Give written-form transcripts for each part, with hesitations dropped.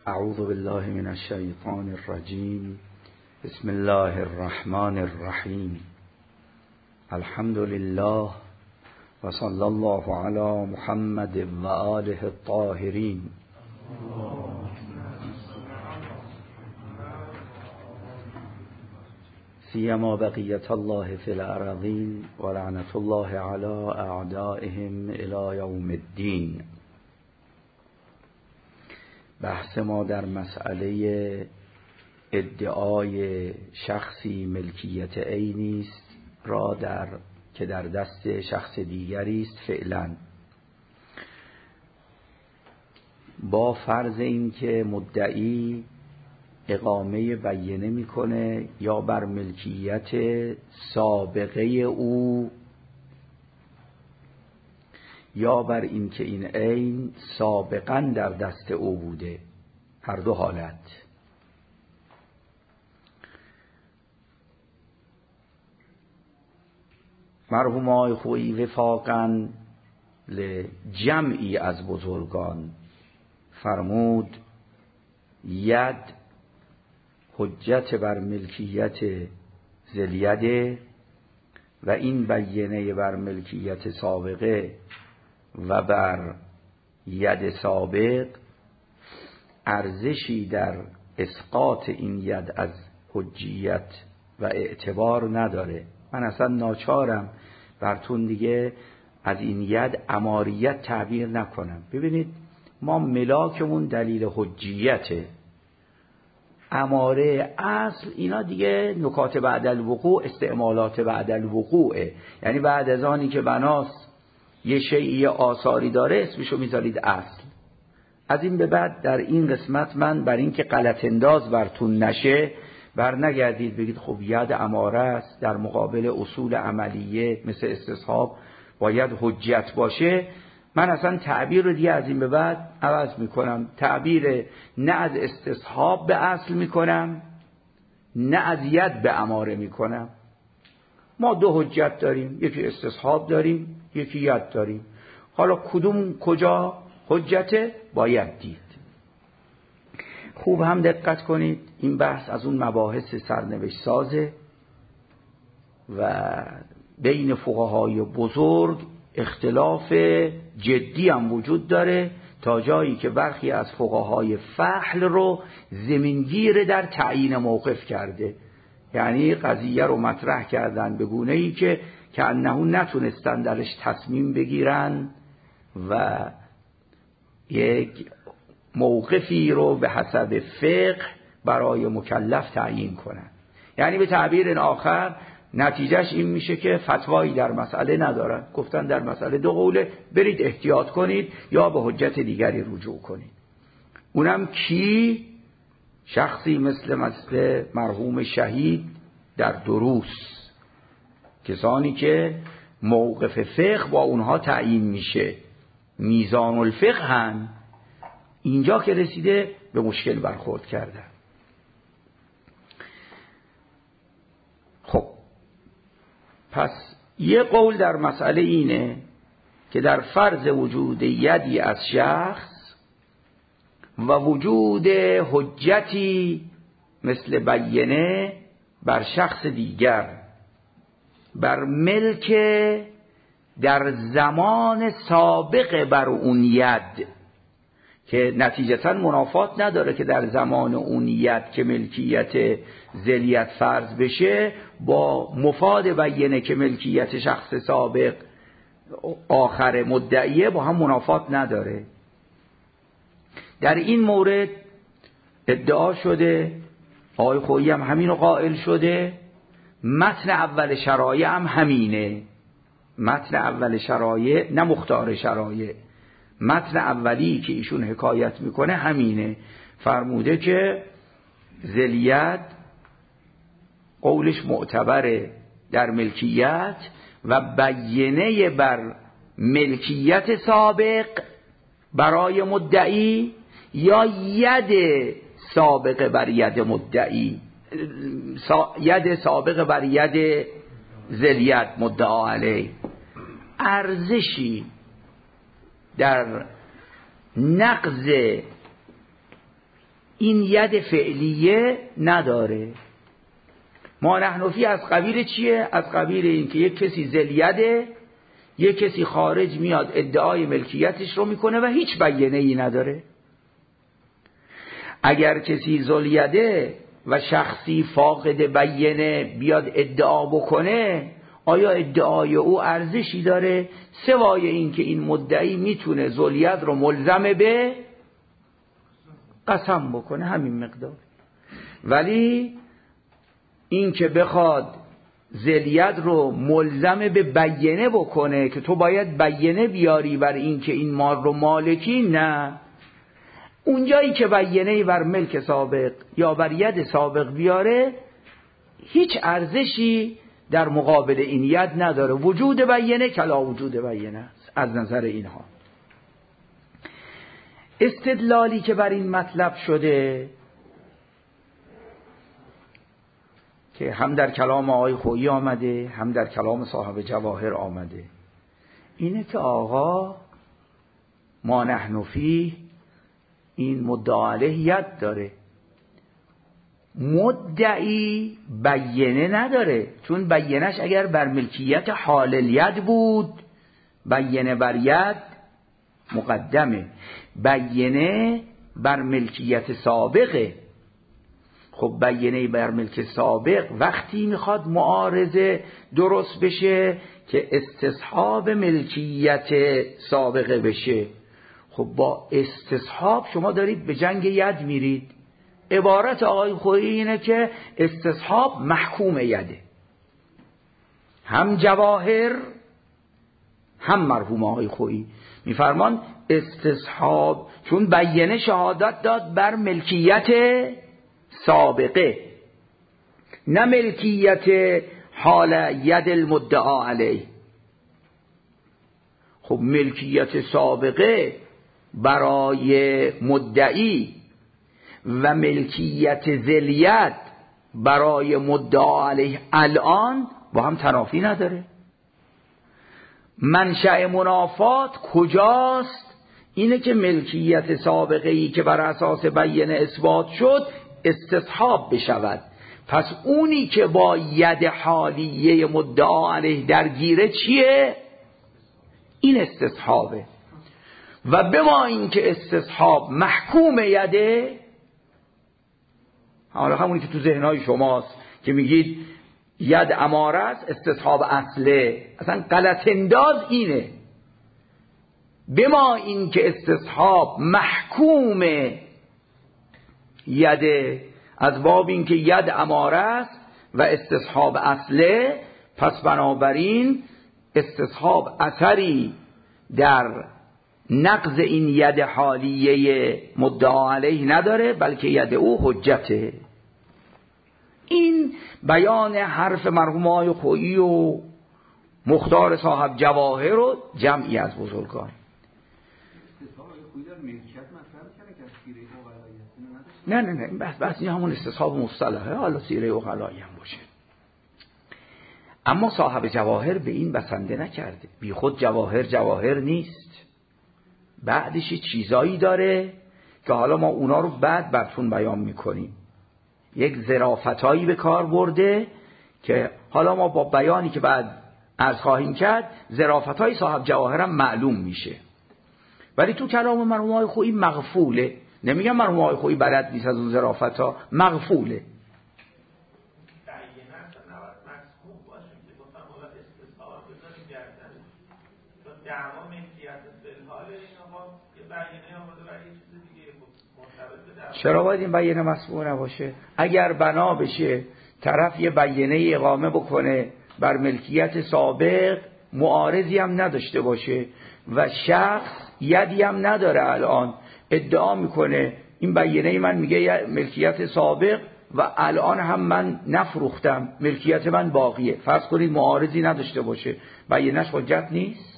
اعوذ بالله من الشیطان الرجیم. بسم الله الرحمن الرحیم. الحمد لله و صلی الله علی محمد و آله الطاهرین. سیما بقیت الله فی الارضین و لعنت الله علی اعدائهم الی یوم الدین. بحث ما در مسئله ادعای شخصی ملکیت عینی است را که در دست شخص دیگری است فعلا، با فرض این که مدعی اقامه بیینه میکنه یا بر ملکیت سابقه او یا بر این که این عین سابقا در دست او بوده، هر دو حالت. مرحوم آقای خویی وفاقاً لجمعی از بزرگان فرمود ید حجت بر ملکیت ذلیده و این بیینه بر ملکیت سابقه و بر ید سابق ارزشی در اسقاط این ید از حجیت و اعتبار نداره. من اصلا ناچارم براتون دیگه از این ید اماریت تعبیر نکنم. ببینید ما ملاکمون دلیل حجیته، اماره اصل اینا دیگه نکات بعد الوقوع، استعمالات بعد الوقوعه، یعنی بعد از آنی که بناس یه شیئی آثاری داره اسمشو میذارید اصل. از این به بعد در این قسمت من بر این که غلط انداز براتون نشه بر نگردید بگید خب ید اماره است در مقابل اصول عملیه مثل استصحاب باید حجت باشه. من اصلا تعبیر رو دیگه از این به بعد عوض میکنم، تعبیر نه از استصحاب به اصل میکنم نه از ید به اماره میکنم. ما دو حجت داریم، یکی استصحاب داریم یکی ید داریم. حالا کدوم کجا حجته باید دید. خوب هم دقت کنید این بحث از اون مباحث سرنوشت سازه و بین فقهای بزرگ اختلاف جدی هم وجود داره تا جایی که برخی از فقهای فحل رو زمینگیر در تعیین موقف کرده، یعنی قضیه رو مطرح کردن به گونه‌ای که انه نتونستن درش تصمیم بگیرن و یک موقفی رو به حسب فقه برای مکلف تعیین کنن. یعنی به تعبیر آخر نتیجهش این میشه که فتوایی در مسئله ندارن، گفتن در مسئله دو قوله، برید احتیاط کنید یا به حجت دیگری رجوع کنید. اونم کی؟ شخصی مثل مرحوم شهید در دروس، کسانی که موقف فقه با اونها تعیین میشه، میزان الفقه هن. اینجا که رسیده به مشکل برخورد کردن. خب پس یه قول در مسئله اینه که در فرض وجود یدی از شخص و وجود حجتی مثل بیینه بر شخص دیگر بر ملک در زمان سابق بر اون ید، که نتیجتاً منافات نداره که در زمان اون ید که ملکیت ذلیت فرض بشه با مفاد بیینه که ملکیت شخص سابق آخر مدعیه با هم منافات نداره. در این مورد ادعا شده، آقای خویی هم همینو قائل شده، متن اول شرایع هم همینه. متن اول شرایع نه مختار شرایع، متن اولی که ایشون حکایت میکنه همینه. فرموده که ذلیت قولش معتبره در ملکیت و بیینه بر ملکیت سابق برای مدعی یا ید سابق بر ید مدعی، ید سابق بر ید ذلیت مدعا علیه، ارزشی در نقض این ید فعلیه نداره. ما نحنفی از قبیل چیه؟ از قبیل این که یک کسی ذلیده، یک کسی خارج میاد ادعای ملکیتش رو میکنه و هیچ بیانه ای نداره. اگر کسی ذلیده و شخصی فاقد بیانه بیاد ادعا بکنه، آیا ادعای او ارزشی داره؟ سوای این که این مدعی میتونه ذلیت رو ملزم به قسم بکنه، همین مقدار. ولی این که بخواد ذلیت رو ملزم به بیانه بکنه که تو باید بیانه بیاری بر این که این مال رو مالکی، نه. اونجایی که بیانه بر ملک سابق یا بر ید سابق بیاره، هیچ ارزشی در مقابل این ید نداره. وجود بیانه کلا وجود بیانه است از نظر اینها. استدلالی که بر این مطلب شده که هم در کلام آقای خویی آمده، هم در کلام صاحب جواهر آمده، اینه که آقا ما نحنفی این مدعا علیه ید داره، مدعی بیانه نداره. چون بیانش اگر بر ملکیت حال الید بود، بیانه بر ید مقدمه، بیانه بر ملکیت سابقه. خب بیانه بر ملک سابق وقتی میخواد معارضه درست بشه که استصحاب ملکیت سابقه بشه. خب با استصحاب شما دارید به جنگ ید میرید. عبارت آقای خویی اینه که استصحاب محکوم یده. هم جواهر هم مرحوم آقای خویی میفرمان استصحاب، چون بیانه شهادت داد بر ملکیت سابقه، نه ملکیت حال ید المدعا علیه. خب ملکیت سابقه برای مدعی و ملکیت ذلیت برای مدعا علیه الان با هم تنافی نداره. منشأ منافات کجاست؟ اینه که ملکیت سابقه ای که بر اساس بیانه اثبات شد استصحاب بشود. پس اونی که با ید حالیه مدعا علیه درگیره چیه؟ این استصحابه. و به ما این که استصحاب محکوم یده، حالا همونی که تو ذهنهای شماست که میگید ید اماره است، استصحاب اصله، اصلا غلط انداز اینه. به ما این که استصحاب محکوم یده، از باب این که ید اماره است و استصحاب اصله، پس بنابراین استصحاب اثری در نقض این ید حالیه مدعا علیه نداره، بلکه ید او حجته. این بیان حرف مرحوم آقای خویی و مختار صاحب جواهر و جمعی از بزرگان. نه بس این همون استصحاب مصطلحه، حالا سیره عقلایی هم باشه. اما صاحب جواهر به این بسنده نکرده. بی خود جواهر نیست، بعدش چیزایی داره که حالا ما اونا رو بعد براتون بیان میکنیم. یک ظرافتایی به کار برده که حالا ما با بیانی که بعد عرض خواهیم کرد ظرافتای صاحب جواهر هم معلوم میشه. ولی تو کلام مرحوم آقای خویی مغفوله. نمیگم مرحوم آقای خویی بلد نیست از اون ظرافتا، مغفوله. چرا باید این بیانه مسموع نباشه؟ اگر بنا بشه طرف یه بیانه اقامه بکنه بر ملکیت سابق، معارضی هم نداشته باشه و شخص یدی هم نداره، الان ادعا میکنه این بیانه من میگه ملکیت سابق و الان هم من نفروختم، ملکیت من باقیه، فرض کنید معارضی نداشته باشه، بیانهش حجت نیست؟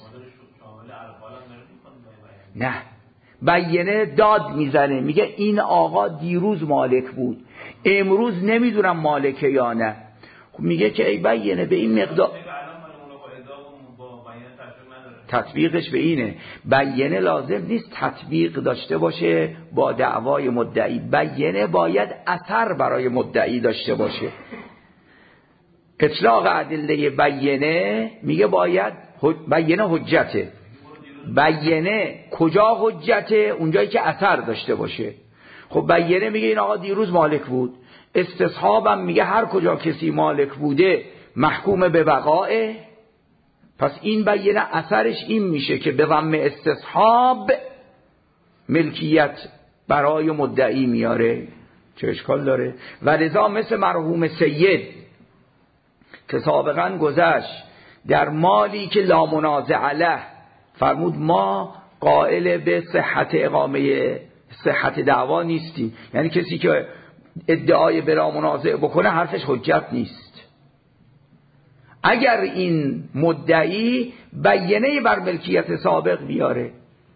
نه، بیانه داد میزنه، میگه این آقا دیروز مالک بود، امروز نمیدونم مالکه یا نه. خب میگه که ای بیانه به این مقدار تطبیقش به اینه. بیانه لازم نیست تطبیق داشته باشه با دعوای مدعی، بیانه باید اثر برای مدعی داشته باشه. اطلاق ادله بیانه میگه باید بیانه حجته. بیانه کجا حجته؟ اونجایی که اثر داشته باشه. خب بیانه میگه این آقا دیروز مالک بود، استصحابم میگه هر کجا کسی مالک بوده محکوم به بقائه. پس این بیانه اثرش این میشه که به ضم استصحاب ملکیت برای مدعی میاره. چه اشکال داره؟ و لذا مثل مرحوم سید که سابقا گذشت در مالی که لا منازع له فرمود ما قائل به صحت اقامه صحت دعوا نیستیم، یعنی کسی که ادعای بلا منازع بکنه حرفش حجت نیست. اگر این مدعی بیانه بر ملکیت سابق بیاره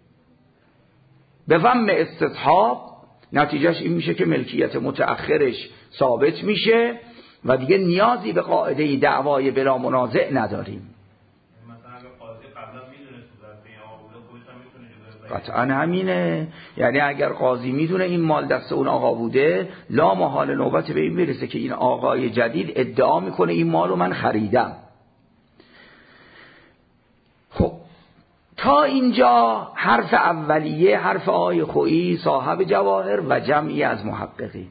به ضم استصحاب، نتیجهش این میشه که ملکیت متأخرش ثابت میشه و دیگه نیازی به قاعده دعوای بلا منازع نداریم. قطعا همینه، یعنی اگر قاضی میدونه این مال دست اون آقا بوده، لا محال نوبت به این میرسه که این آقای جدید ادعا میکنه این مالو من خریدم. خب تا اینجا حرف اولیه، حرف آقای خویی صاحب جواهر و جمعی از محققین.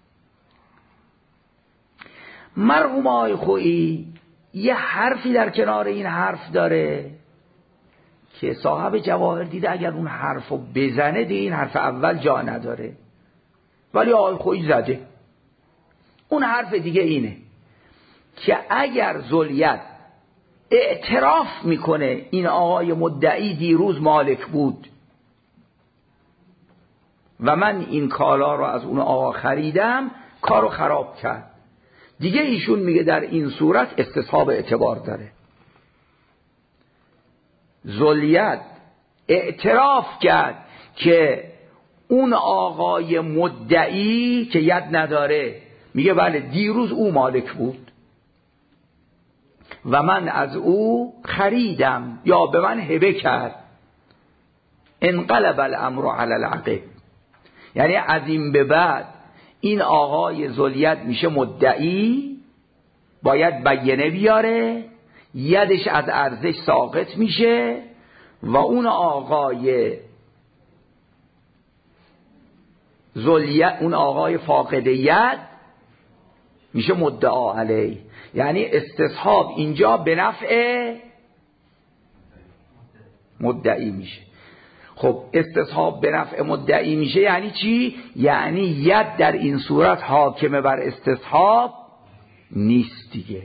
مرحوم آقای خویی یه حرفی در کنار این حرف داره که صاحب جواهر دیده اگر اون حرفو بزنه دیگه این حرف اول جا نداره، ولی آقای خویی زده. اون حرف دیگه اینه که اگر ذوالید اعتراف میکنه این آقای مدعی دیروز مالک بود و من این کالا رو از اون آقا خریدم، کارو خراب کرد، دیگه ایشون میگه در این صورت استصحاب اعتبار داره. ذوالید اعتراف کرد که اون آقای مدعی که ید نداره میگه بله دیروز او مالک بود و من از او خریدم یا به من هبه کرد، انقلب الامر علی العقب، یعنی از این به بعد این آقای ذوالید میشه مدعی، باید بیانه بیاره، یدش از ارزش ساقط میشه و اون آقای ذوالید، اون آقای فاقد ید میشه مدعا علیه. یعنی استصحاب اینجا به نفع مدعی میشه. خب استصحاب به نفع مدعی میشه یعنی چی؟ یعنی ید در این صورت حاکم بر استصحاب نیست دیگه.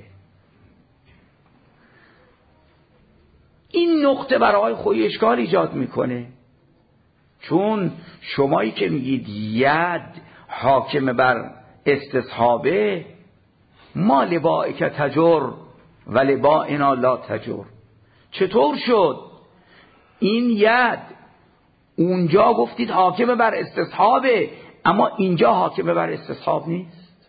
این نقطه برای خویی اشکال ایجاد میکنه، چون شمایی که میگید ید حاکم بر استصحابه، ما لبائک تجر و لبائنا لا تجر، چطور شد این ید اونجا گفتید حاکم بر استصحابه اما اینجا حاکم بر استصحاب نیست؟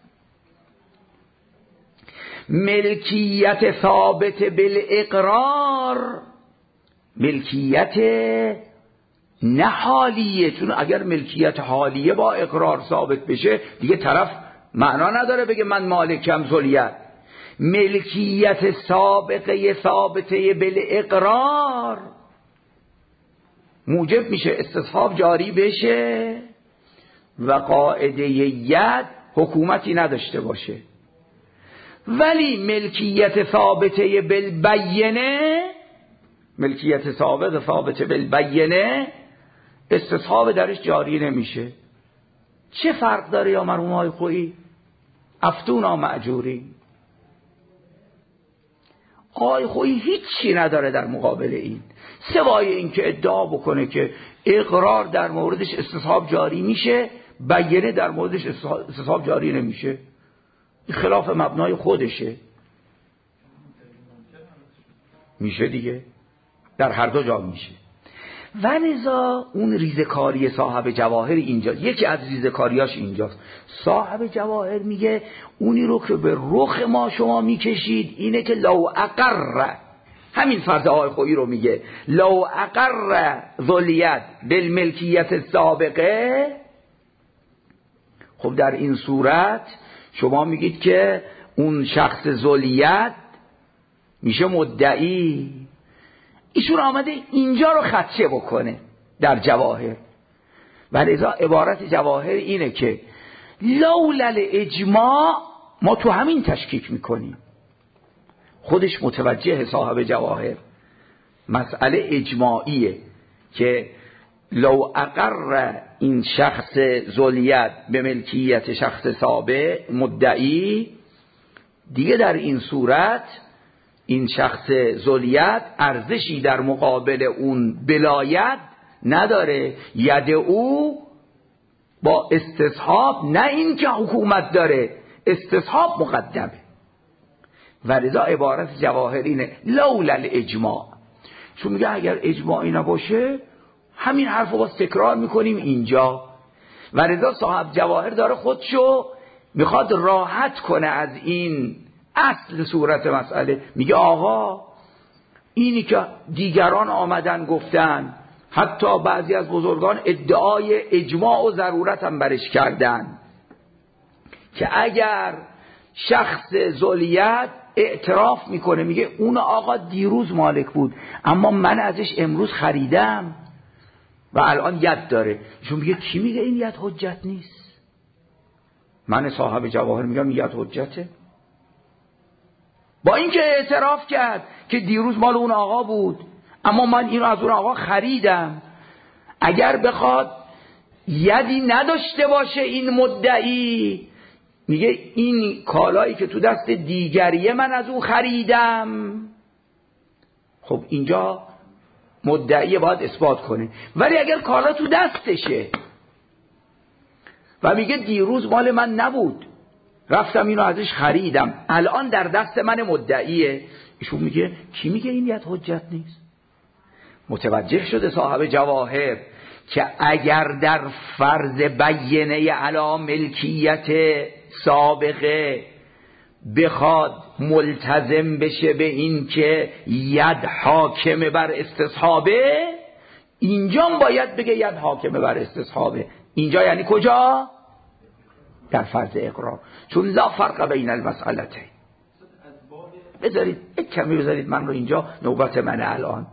ملکیت ثابت بالاقرار ملکیت نه حالیه، چون اگر ملکیت حالیه با اقرار ثابت بشه دیگه طرف معنا نداره بگه من مالکم ذوالید. ملکیت سابقه ثابته بالاقرار موجب میشه استصحاب جاری بشه و قاعده ید حکومتی نداشته باشه. ولی ملکیت ثابته بالبینه، ملکیت ثابته بالبینه استصحاب درش جاری نمیشه. چه فرق داره یا مرحوم آقای خویی؟ افتونا مأجوری. آقای خویی هیچی نداره در مقابل این سوای این که ادعا بکنه که اقرار در موردش استصحاب جاری میشه، بیانه در موردش استصحاب جاری نمیشه. خلاف مبنای خودشه. میشه دیگه، در هر دو جا میشه. و لذا اون ریزکاری صاحب جواهر اینجا، یکی از ریزکاریاش اینجاست. صاحب جواهر میگه اونی رو که به رخ ما شما میکشید اینه که لو اقر همین فرض آقای خویی رو میگه لو اقر ذوالید بالملکیت السابقه. خب در این صورت شما میگید که اون شخص ذوالید میشه مدعی. ایشون آمده اینجا رو خدشه بکنه در جواهر، ولذا عبارت جواهر اینه که لولا اجماع، ما تو همین تشکیک میکنیم. خودش متوجه صاحب جواهر مسئله اجماعیه که لو اقر این شخص ذوالید به ملکیت شخص سابق مدعی، دیگه در این صورت این شخص ذوالید ارزشی در مقابل اون ولایت نداره. ید او با استصحاب، نه این که حکومت داره، استصحاب مقدمه. ولذا عبارت جواهر اینه لولا الاجماع. چون میگه اگر اجماعی نباشه همین حرف رو باز تکرار میکنیم اینجا. ولذا صاحب جواهر داره خودشو میخواد راحت کنه از این اصل صورت مسئله. میگه آقا اینی که دیگران آمدن گفتن، حتی بعضی از بزرگان ادعای اجماع و ضرورت هم برش کردن که اگر شخص ذوالید اعتراف میکنه، میگه اون آقا دیروز مالک بود اما من ازش امروز خریدم و الان ید داره، چون میگه کی میگه این ید حجت نیست؟ من صاحب جواهر میگم ید حجته، با اینکه اعتراف کرد که دیروز مال اون آقا بود اما من اینو از اون آقا خریدم. اگر بخواد یدی نداشته باشه این مدعی، میگه این کالایی که تو دست دیگریه من از اون خریدم. خب اینجا مدعی باید اثبات کنه. ولی اگر کالا تو دستشه و میگه دیروز مال من نبود رفتم اینو ازش خریدم، الان در دست من مدعیه، ایشون میگه کی میگه این ید حجت نیست؟ متوجه شده صاحب جواهر که اگر در فرض بینه علی ملکیت سابقه بخواد ملتزم بشه به این که ید حاکمه بر استصحابه، اینجا باید بگه ید حاکمه بر استصحابه. اینجا یعنی کجا؟ در فرض اقرار، چون لا فرق بین المسئلتین. بذارید یک کمی بذارید من رو اینجا، نوبت من الان.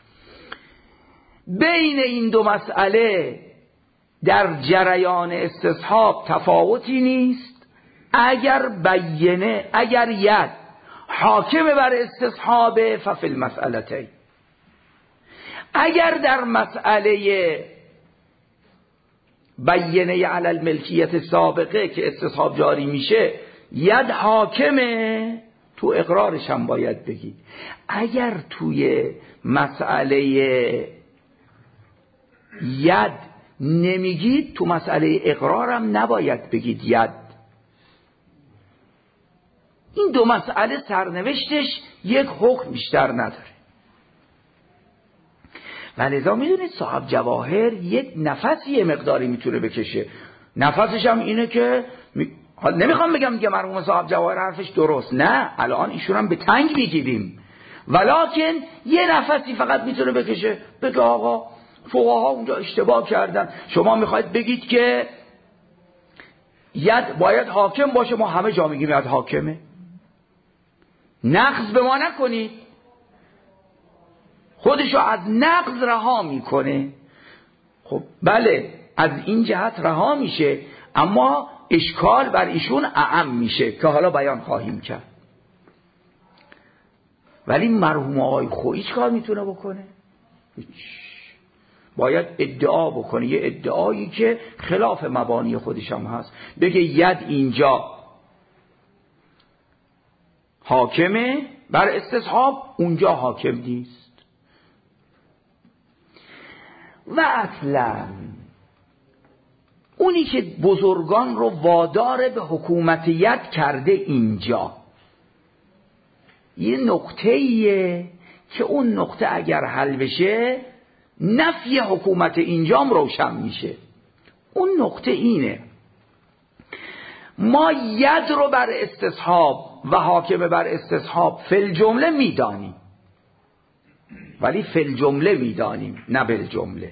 بین این دو مسئله در جریان استصحاب تفاوتی نیست. اگر بینه، اگر ید حاکم بر استصحاب ففی المسئلتین، اگر در مسئله بینه علی الملکیت سابقه که استصحاب جاری میشه ید حاکمه، تو اقرارش هم باید بگید. اگر توی مسئله ید نمیگید تو مسئله اقرارم نباید بگید ید. این دو مسئله سرنوشتش یک حکم بیشتر نداره. ولذا میدونید صاحب جواهر یک نفسی یه مقداری میتونه بکشه. نفسش هم اینه که نمیخوام بگم که مرحوم صاحب جواهر حرفش درست، نه، الان ایشون هم به تنگ میگیریم، ولکن یه نفسی فقط میتونه بکشه، بگه آقا فقها اونجا اشتباه کردن. شما میخواید بگید که ید باید حاکم باشه، ما همه جا میگیم ید حاکمه، نقض به ما نکنید. خودشو از نقض رها میکنه. خب بله، از این جهت رها میشه، اما اشکال بر ایشون اعم میشه که حالا بیان خواهیم کرد. ولی مرحوم آقای خویی چیکار میتونه بکنه؟ باید ادعا بکنه، یه ادعایی که خلاف مبانی خودش هم هست، بگه ید اینجا حاکمه بر استصحاب، اونجا حاکم نیست. و اصلا اونی که بزرگان رو وادار به حکومت ید کرده اینجا یه نقطه‌ایه که اون نقطه اگر حل بشه نفی حکومت اینجام روشن میشه. اون نقطه اینه: ما ید رو بر استصحاب و حاکم بر استصحاب فی الجمله میدانیم، ولی فل جمله میدانیم نه بل جمله.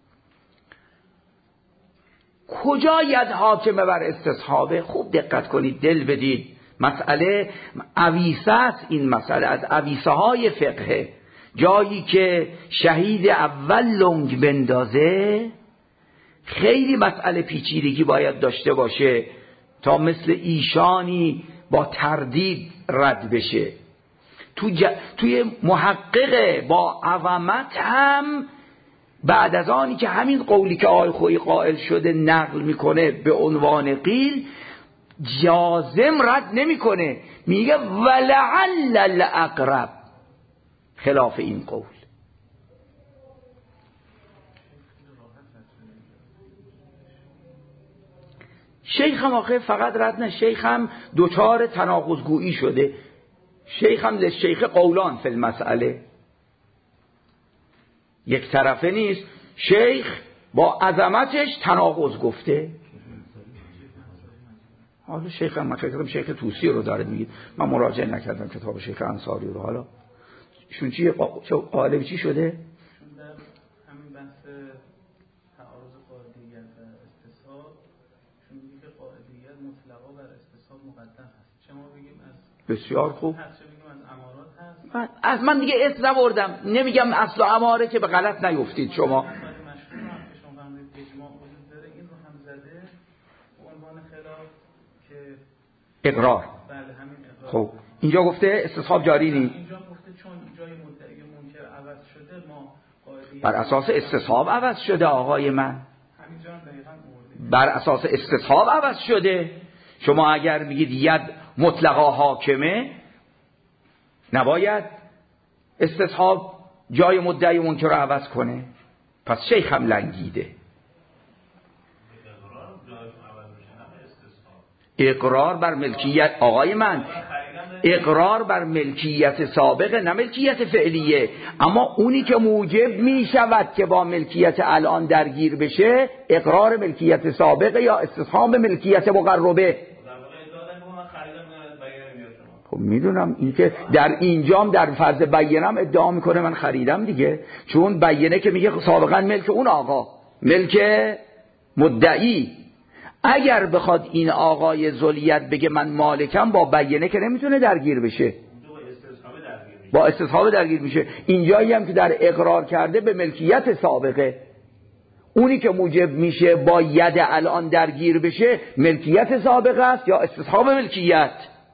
کجا ید حاکمه بر استصحابه؟ خوب دقت کنید، دل بدید، مسئله عویسه است. این مسئله از عویسه های فقه، جایی که شهید اول لنگ بندازه خیلی مسئله پیچیدگی باید داشته باشه تا مثل ایشانی با تردید رد بشه. توی محقق با عظمت هم بعد از آنی که همین قولی که آقای خویی قائل شده نقل میکنه به عنوان قیل، جازم رد نمیکنه، میگه ولعل الاقرب خلاف این قول. شیخ هم آخه فقط رد نه، شیخ هم دوچار تناقض‌گویی شده. شیخ هم للشیخ قولان فی المسئله، یک طرفه نیست. شیخ با عظمتش تناقض گفته. حالا شیخ هم، من فکر کنم شیخ توسی رو داره میگید، من مراجعه نکردم کتاب شیخ انصاری رو. حالا ایشون چی قالب چی شده؟ همین بحث تعارض قاعدیت و استصحاب، چون میگه که قاعدیت مطلقا بر استصحاب مقدم هست. چه ما بگیم از بسیار خوب، چه بگیم از امارات هست. از من دیگه اسم نبردم، نمیگم اصل و اماره که به غلط نیفتید شما. مشهور هم که شما فرمودید اجماع وجود داره، این رو هم زده به عنوان خلاف که اقرار. بله همین اقرار. خب اینجا گفته استصحاب جاری نیست. اینجا گفته چون جای مدعی منکر عوض شده ما قاعدیت بر اساس استصحاب عوض شده آقای من، همینجا دقیقاً آورده. بر اساس استصحاب عوض شده. شما اگر میگید ید مطلقا حاکمه، نباید استصحاب جای مدعی منکر رو عوض کنه. پس شیخ هم لنگیده. اقرار بر ملکیت آقای من، اقرار بر ملکیت سابقه نه ملکیت فعلیه، اما اونی که موجب می شود که با ملکیت الان درگیر بشه اقرار ملکیت سابقه یا استصحاب ملکیت مقربه. خب میدونم این که در اینجام در فرض بیینم ادعا میکنه من خریدم دیگه، چون بیینه که میگه سابقا ملک اون آقا، ملک مدعی. اگر بخواد این آقای ذوالید بگه من مالکم، با بیینه که نمیتونه درگیر بشه، با استصحاب درگیر میشه. اینجایی هم که در اقرار کرده به ملکیت سابقه، اونی که موجب میشه با ید الان درگیر بشه ملکیت سابقه است یا استصحاب ملکیت.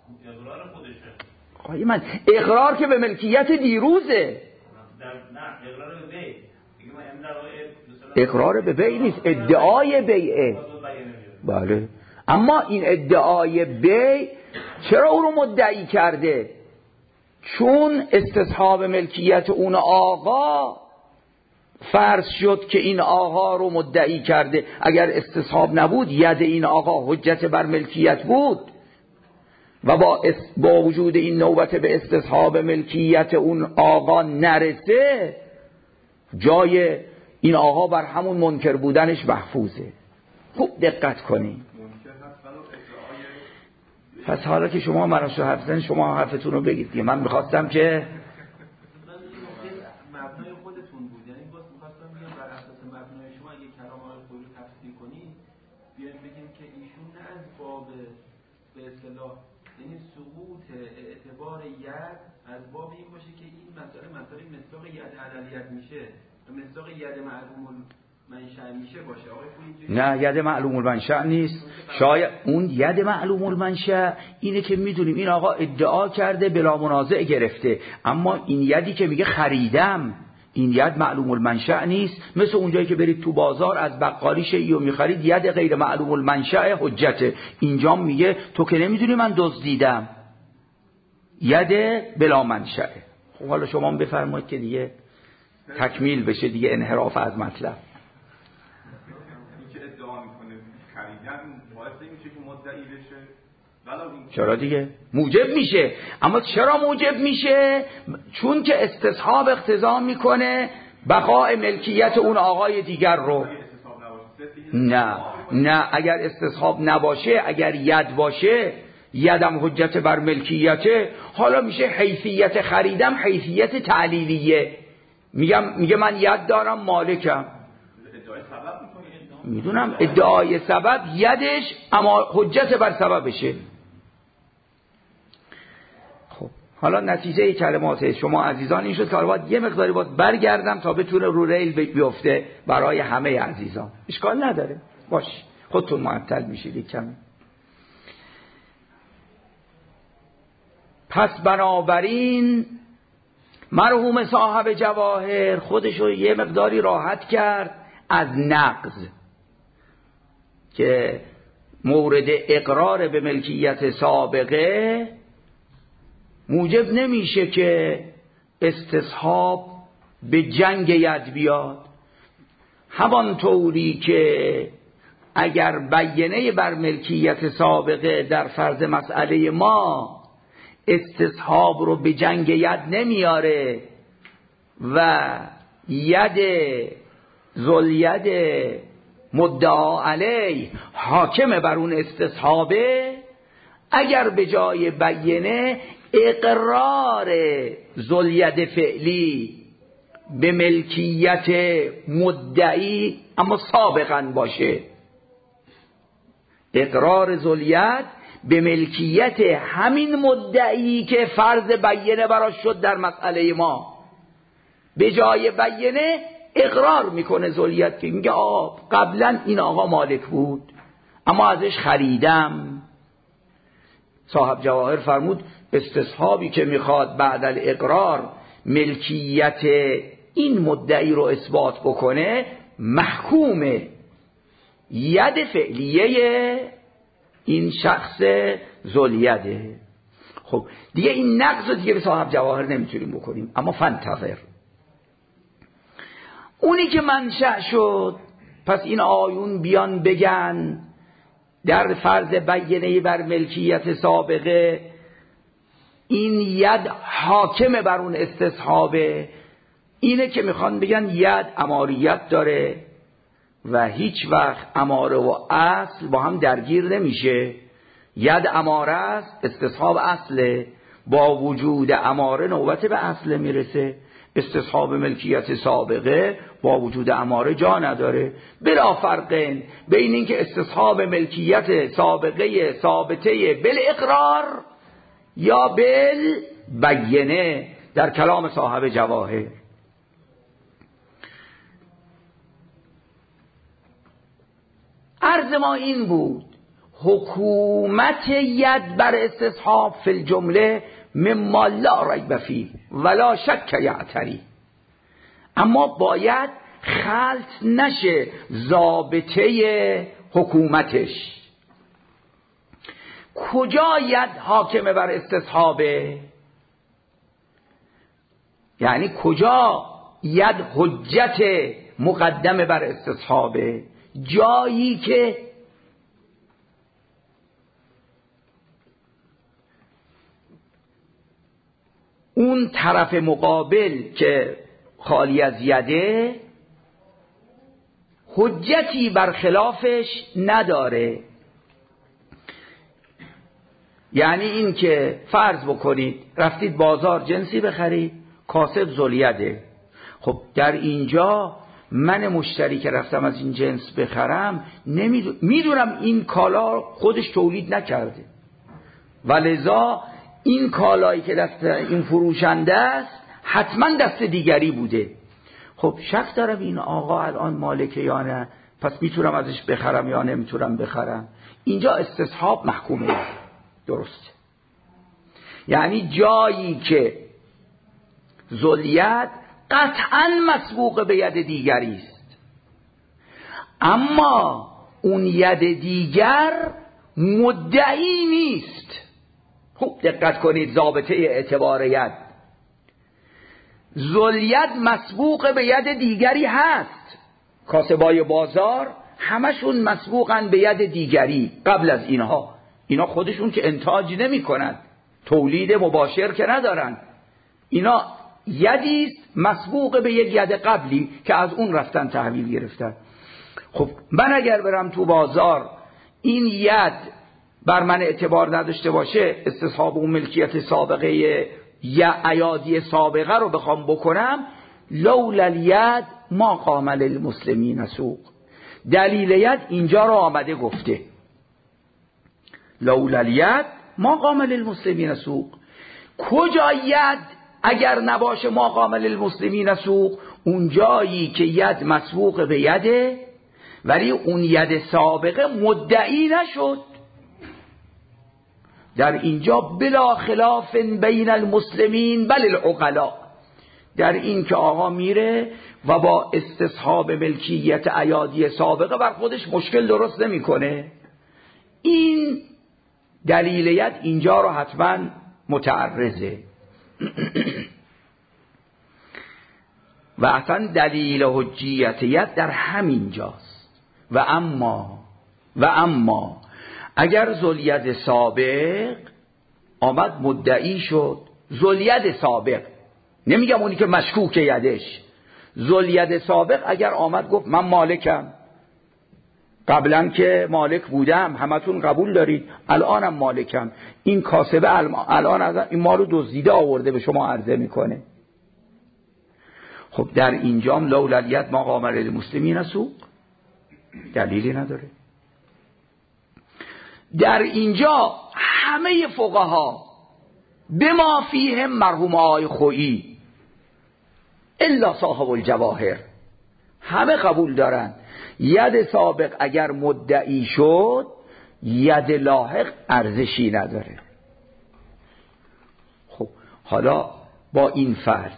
خواهی من اقرار که به ملکیت دیروزه، اقرار به بیع نیست، ادعای بیعه. بله، اما این ادعای بیع چرا او رو مدعی کرده؟ چون استصحاب ملکیت اون آقا فرض شد که این آقا رو مدعی کرده. اگر استصحاب نبود، ید این آقا حجت بر ملکیت بود و با وجود این نوبت به استصحاب ملکیت اون آقا نرسه، جای این آقا بر همون منکر بودنش محفوظه. خوب دقت کنید. پس حالا که شما مراشو حرف زدن، شما حرفتون رو بگید دیگه. من میخواستم که مبنای خودتون بود، یعنی باز میخواستم بگم بر اساس مبنای شما اگه کلام آقای خویی رو تفسیر کنید، بیایم بگیم که ایشون نه از باب به اصطلاح یعنی سقوط اعتبار ید از باب این باشه که این مسئله مصداق ید عدلیت میشه و مصداق ید معلوم المنشأ میشه باشه. نه، ید معلوم المنشأ نیست. شاید اون ید معلوم المنشأ اینه که میدونیم این آقا ادعا کرده بلا منازع گرفته، اما این یدی که میگه خریدم، این ید معلوم المنشأ نیست. مثل اونجایی که برید تو بازار از بقالی شیء رو میخرید، ید غیر معلوم المنشأ حجته. اینجا میگه تو که نمیدونی من دزدیدم، ید بلا منشأ. خب حالا شما بفرمایید که دیگه تکمیل بشه دیگه انحراف از مطلب. چرا دیگه موجب میشه. اما چرا موجب میشه؟ چون که استصحاب اقتضا میکنه بقاء ملکیت اون آقای دیگر رو. نه اگر استصحاب نباشه، اگر ید باشه، یدم حجت بر ملکیته، حالا میشه حیثیت خریدم حیثیت تعلیلیه. میگه من ید دارم مالکم. میدونم ادعای سبب یدش، اما حجت بر سببشه. خب حالا نتیجه کلمات شما عزیزان این شد که باید یه مقداری باید برگردم تا بتونه رو ریل بیفته برای همه عزیزان. اشکال نداره، باش خودتون معطل میشید کمی. پس بنابراین مرحوم صاحب جواهر خودشو یه مقداری راحت کرد از نقض که مورد اقرار به ملکیت سابقه موجب نمیشه که استصحاب به جنگ ید بیاد. همانطوری که اگر بیانه بر ملکیت سابقه در فرض مسئله ما استصحاب رو به جنگ ید نمیاره و ید ذوالید مدعا علیه حاکم بر اون استصحابه، اگر به جای بیانه اقرار ذوالید فعلی به ملکیت مدعی اما سابقا باشه، اقرار ذوالید به ملکیت همین مدعی که فرض بیانه براش شد در مسئله ما، به جای بیانه اقرار میکنه ذوالید که میگه قبلا این آقا مالک بود اما ازش خریدم. صاحب جواهر فرمود استصحابی که میخواد بعد الاقرار ملکیت این مدعی رو اثبات بکنه محکوم ید فعلیه این شخص ذوالیده. خب دیگه این نقض رو دیگه به صاحب جواهر نمیتونیم بکنیم، اما فانتظر اونی که منشأ شد. پس این آیون بیان بگن در فرض بیانه بر ملکیت سابقه این ید حاکم بر اون استصحابه، اینه که میخوان بگن ید اماریت داره و هیچ وقت اماره و اصل با هم درگیر نمیشه. ید اماره است، استصحاب اصله، با وجود اماره نوبت به اصل میرسه. استصحاب ملکیت سابقه با وجود اماره جا نداره. بلا فرقین بین این که استصحاب ملکیت سابقه ثابته بالاقرار یا بالبینه در کلام صاحب جواهر. عرض ما این بود حکومت ید بر استصحاب فی الجمله مما لا ریب فیه ولا شک یعتری، اما باید خلط نشه ضابطه حکومتش. کجا ید حاکم بر استصحابه؟ یعنی کجا ید حجت مقدم بر استصحابه؟ جایی که اون طرف مقابل که خالی از یده حجتی بر خلافش نداره. یعنی این که فرض بکنید رفتید بازار جنسی بخرید، کاسب ذوالیده. خب در اینجا من مشتری که رفتم از این جنس بخرم میدونم این کالا خودش تولید نکرده و لذا این کالایی که دست این فروشنده است حتما دست دیگری بوده. خب شک دارم این آقا الان مالکه یا نه، پس میتونم ازش بخرم یا نمیتونم بخرم. اینجا استصحاب محکومه. درست. یعنی جایی که ذوالید قطعا مسبوق به ید دیگری است، اما اون ید دیگر مدعی نیست. خوب دقت کنید ضابطه اعتبار ید. ذوالید مسبوق به ید دیگری هست. کاسبای بازار همشون مسبوقن به ید دیگری قبل از اینها. اینا خودشون که انتاج نمی کنند، تولید مباشر که ندارن، اینا یدیست مسبوق به یک ید قبلی که از اون رفتن تحویل گرفتن. خب من اگر برم تو بازار این ید بر من اعتبار نداشته باشه، استصحاب اون ملکیت سابقه یا ایادی سابقه رو بخوام بکنم، لولا الید ما قام للمسلمین سوق. دلیل ید اینجا رو آمده گفته لولا الید ما قام للمسلمین سوق. کجا ید اگر نباشه ما قام للمسلمین سوق؟ اون جایی که ید مسبوق به یده ولی اون ید سابقه مدعی نشد. در اینجا بلا خلاف بین المسلمین بل العقلاء، در این که آقا میره و با استصحاب ملکیت ایادی سابقه بر خودش مشکل درست نمیکنه. این دلیلیت اینجا رو حتما متعرضه. و اصلا دلیل حجیتیت در همین جاست. و اما اگر ذوالید سابق آمد مدعی شد، ذوالید سابق، نمیگم اونی که مشکوک یدش، ذوالید سابق اگر آمد گفت من مالکم، قبلا که مالک بودم همتون قبول دارید، الانم مالکم، این کاسبه الان از این مالو دزدیده آورده به شما عرضه میکنه. خب در اینجام لولا الید ما قام للمسلمین سوق، دلیلی نداره. در اینجا همه فقها بما فیهم مرحوم آقای خویی الا صاحب الجواهر همه قبول دارن ید سابق اگر مدعی شد ید لاحق ارزشی نداره. خب حالا با این فرض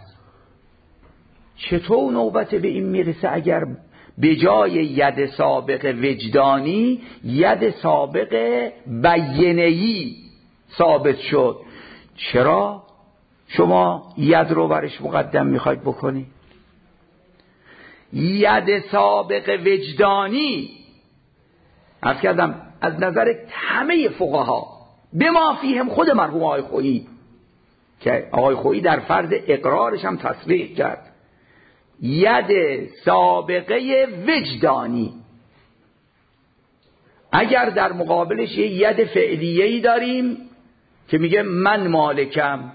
چطور نوبت به این میرسه اگر به جای ید سابق وجدانی ید سابق بیانه‌ای ثابت شد؟ چرا شما ید رو برش مقدم میخواید بکنی؟ ید سابق وجدانی عرض کردم از نظر همه فقها به ما فیهم خود مرحوم آقای خویی که آقای خویی در فرض اقرارش هم تصریح کرد، ید سابقه وجدانی. اگر در مقابلش یه ید فعلیه‌ای داریم که میگه من مالکم،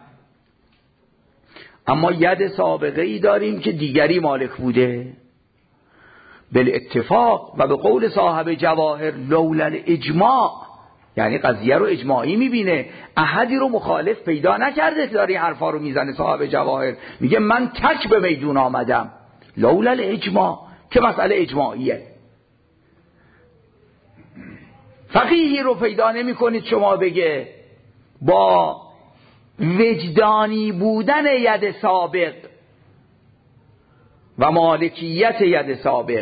اما ید سابقه‌ای داریم که دیگری مالک بوده، بالاتفاق و به قول صاحب جواهر لولا الاجماع، یعنی قضیه رو اجماعی میبینه، احدی رو مخالف پیدا نکرده. داری حرفا رو میزنه صاحب جواهر، میگه من تک به میدون آمدم، لولا الاجماع که مسئله اجماعیه. فقیهی رو پیدا نمی کنید شما بگه با وجدانی بودن ید سابق و مالکیت ید سابق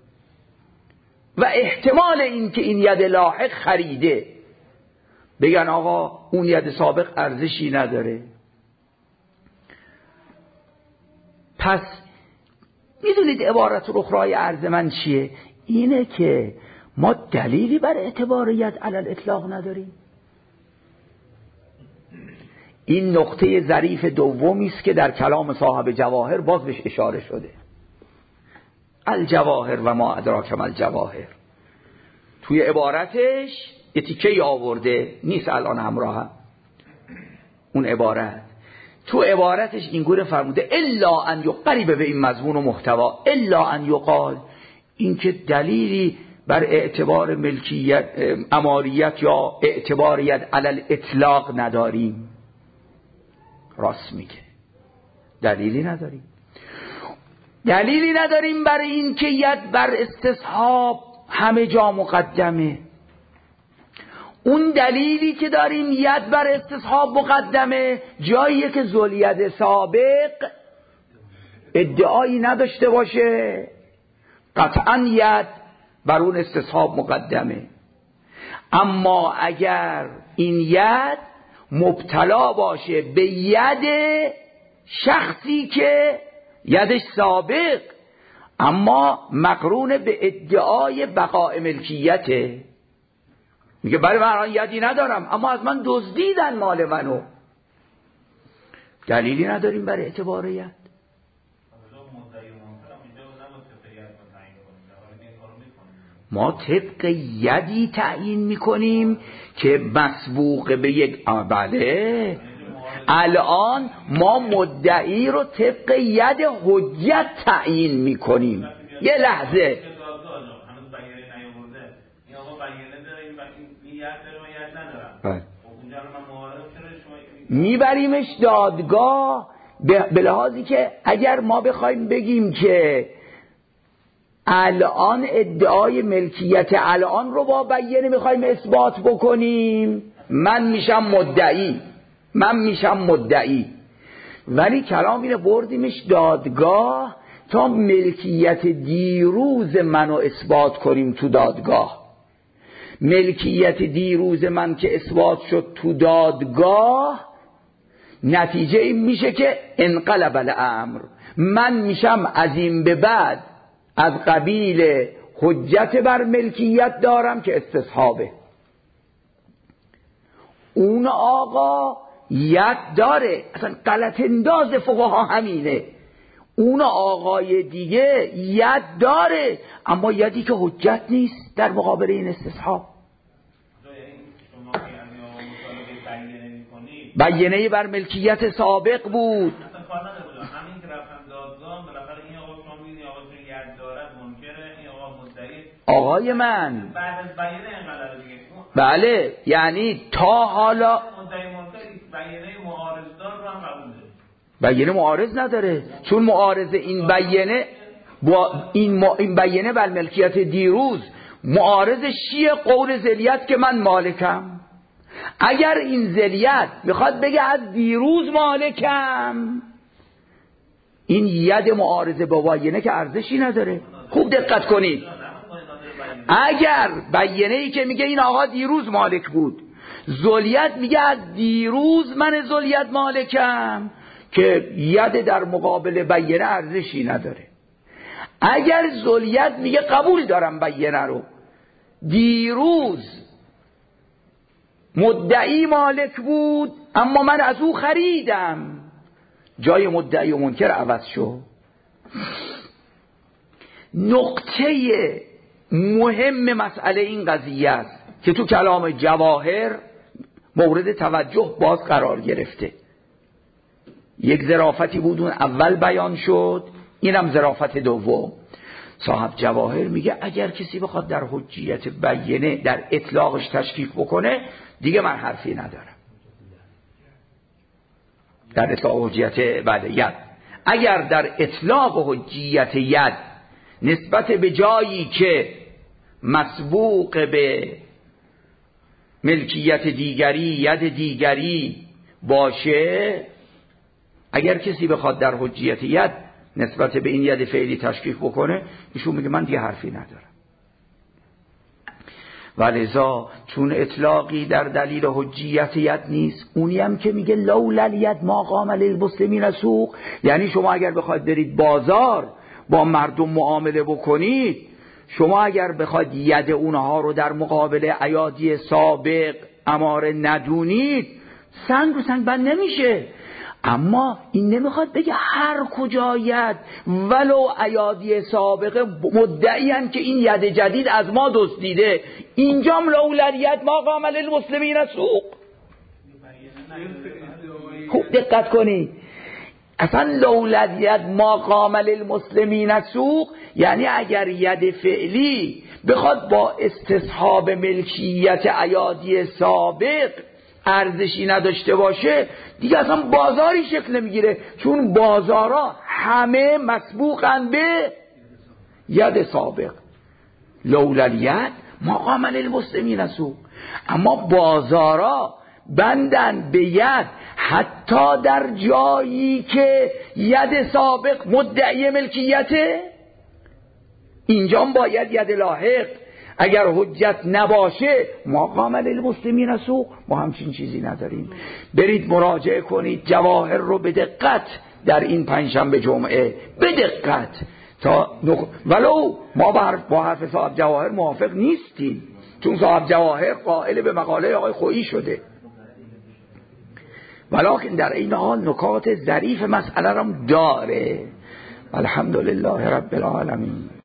و احتمال این که این ید لاحق خریده بگن آقا اون ید سابق ارزشی نداره. پس میدونید عبارت اخرای عرض من چیه؟ اینه که ما دلیلی بر اعتبار ید علی الاطلاق نداریم. این نقطه ظریف دومی است که در کلام صاحب جواهر باز بهش اشاره شده. الجواهر و ما ادراک ما الجواهر، توی عبارتش یه تیکه آورده، نیست الان همراه اون عبارت، تو عبارتش این گونه فرموده الا ان یقرب به این مضمون و محتوا، الا ان یقال، این که دلیلی بر اعتبار ملکیت اماریت یا اعتبار ید علی الاطلاق نداریم. راست میگه، دلیلی نداریم برای این که ید بر استصحاب همه جا مقدمه. اون دلیلی که داریم ید بر استصحاب مقدمه جاییه که ذوالید سابق ادعایی نداشته باشه، قطعا ید بر اون استصحاب مقدمه. اما اگر این ید مبتلا باشه به ید شخصی که یدش سابق اما مقرون به ادعای بقاء ملکیته، میگه برای من الان یدی ندارم اما از من دزدیدن مال منو، دلیلی نداریم برای اعتبار ید. ما طبق یدی تعیین میکنیم که مسبوق به یک بله الان ما مدعی رو طبق ید حجت تعیین میکنیم. یه لحظه میبریمش دادگاه به لحاظی که اگر ما بخوایم بگیم که الان ادعای ملکیت الان رو با بیانه میخوایم اثبات بکنیم، من میشم مدعی، ولی کلام اینه بردیمش دادگاه تا ملکیت دیروز منو اثبات کنیم تو دادگاه. ملکیت دیروز من که اثبات شد تو دادگاه، نتیجه این میشه که انقلب الامر، من میشم از این به بعد از قبیل حجت بر ملکیت دارم که استصحابه. اون آقا ید داره، اصلا غلط انداز فقها همینه، اون آقای دیگه ید داره اما یدی که حجت نیست در مقابل این استصحاب. بیانه بر ملکیت سابق بود. آقای من بله، یعنی تا حالا بیانه معارض نداره، چون معارض این بیانه با این بیانه بر ملکیت دیروز معارض شیء قول ذلیت که من مالکم. اگر این ذلیت میخواد بگه از دیروز مالکم، این ید معارضه با بیانه که ارزشی نداره. خوب دقت کنید، اگر بیانه‌ای که میگه این آقا دیروز مالک بود، ذلیت میگه از دیروز من ذلیت مالکم، که ید در مقابل بیانه ارزشی نداره. اگر ذلیت میگه قبول دارم بیانه رو، دیروز مدعی مالک بود اما من از او خریدم، جای مدعی و منکر عوض شد. نقطه مهم مسئله این قضیه است که تو کلام جواهر مورد توجه باز قرار گرفته. یک ظرافتی بود اون اول بیان شد، اینم ظرافت دوم. صاحب جواهر میگه اگر کسی بخواد در حجیت بیانه در اطلاقش تشکیک بکنه، دیگه من حرفی ندارم. در اطلاق حجیت ید، اگر در اطلاق حجیت ید نسبت به جایی که مسبوق به ملکیت دیگری، ید دیگری باشه، اگر کسی بخواد در حجیت ید نسبت به این ید فعلی تشکیک بکنه، ایشون میگه من دیگه حرفی ندارم. ولذا چون اطلاقی در دلیل حجیت ید نیست، اونی هم که میگه لولا الید ما قام للمسلمین سوق، یعنی شما اگر بخواید برید بازار با مردم معامله بکنید، شما اگر بخواید ید اونها رو در مقابل ایادی سابق اماره ندونید، سنگ رو سنگ بند نمیشه. اما این نمیخواد بگه هر کجا ید ولو ایادی سابقه مدعیان که این ید جدید از ما دزدیده، اینجام لولا ید ما قام للمسلمین سوق. خوب دقت کنید، اصلا لولا ید ما قام للمسلمین سوق یعنی اگر ید فعلی بخواد با استصحاب ملکیت ایادی سابق ارزشی نداشته باشه، دیگه اصلا بازاری شکل نمیگیره، چون بازارا همه مسبوقن به ید سابق. لولا الید ما قام للمسلمین سوق، اما بازارا بندن به ید حتی در جایی که ید سابق مدعی ملکیته. اینجام باید ید لاحق اگر حجت نباشه ما قام للمسلمین سوق، ما همچین چیزی نداریم. برید مراجعه کنید جواهر رو به دقت در این پنجشنبه جمعه، به دقت تا ولو ما با حرف صاحب جواهر موافق نیستیم، چون صاحب جواهر قائل به مقاله آقای خویی شده، ولکن در این حال نکات ظریف مسئله رو داره. الحمدلله رب العالمین.